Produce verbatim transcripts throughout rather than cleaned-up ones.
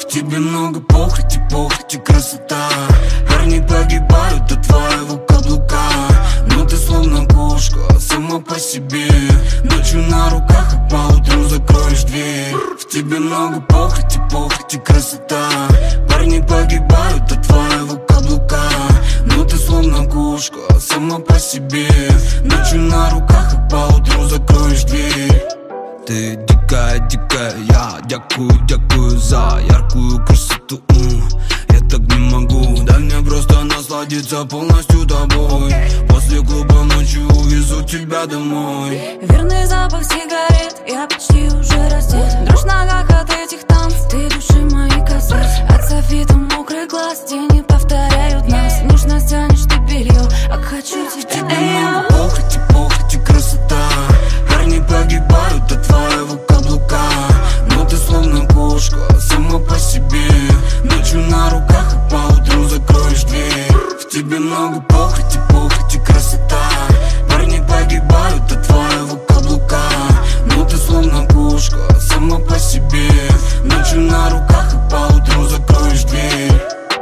В тебе много похоти, похоти, красота. Парни погибают от твоего каблука. Но ты словно кошка, сама по себе. Ночью на руках, а поутру закроешь дверь. В тебе много похоти, похоти, красота. Парни погибают от твоего каблука. Но ты словно кошка, сама по себе. Ночью на руках, а поутру закроешь дверь. Ты дикая, дикая, я дякую, дякую за яркую красоту. Я так не могу, дай мне просто насладиться полностью тобой. После клуба ночью увезу тебя домой. Верный запах сигарет, я почти уже раздет. Дрожь в ногах от этих танцев, ты души мои касаешься. От софита мокрый глаз, тени повторяют нас. Нужно стянешь ты белье, а хочу тебя. В тебе много похоти, похоти, красота. Парни погибают от твоего каблука. Но ты словно кошка, сама по себе. Ночью на руках, а поутру закроешь дверь. В тебе много похоти, похоти, красота. Парни погибают от твоего каблука. Но ты словно кошка, сама по себе. Ночью на руках, а поутру закроешь дверь.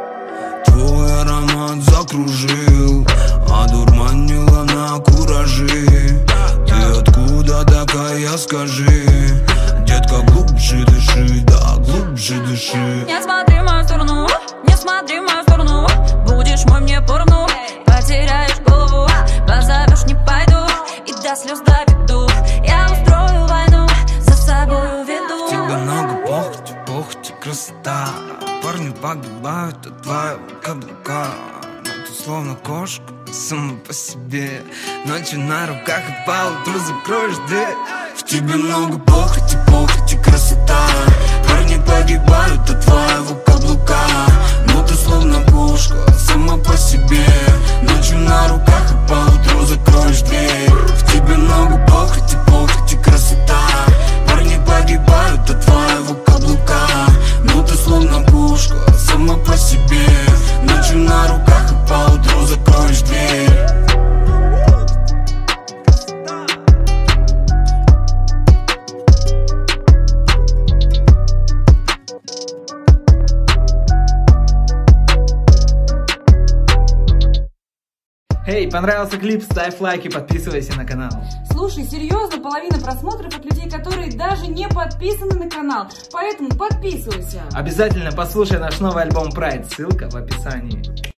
Твой аромат закружил, одурманила на кураже. Ты откуда такая, скажи? Детка, глубже дыши, да, глубже дыши. Не смотри в мою сторону, не смотри в мою сторону. Будешь мой, мне порну, потеряешь голову. Позовешь, не пойду, и до слез доведу. Я устрою войну, за собой веду. В тебе много похоти, похоти, красота. Парни погибают от твоего каблука. Но ты словно кошка, сама по себе. Ночью на руках, и поутру закроешь дверь. В тебе много похоти, похоти, красота. Парни погибают от твоего каблука. Но ты словно кошка, сама по себе. Ночью на руках, а поутру закроешь дверь. В тебе много похоти, похоти, красота. Парни погибают от твоего каблука. Но ты словно кошка, сама по себе. Ночью на руках, а поутру закроешь дверь. Эй, понравился клип? Ставь лайк и подписывайся на канал. Слушай, серьезно, половина просмотров от людей, которые даже не подписаны на канал. Поэтому подписывайся. Обязательно послушай наш новый альбом Pride, ссылка в описании.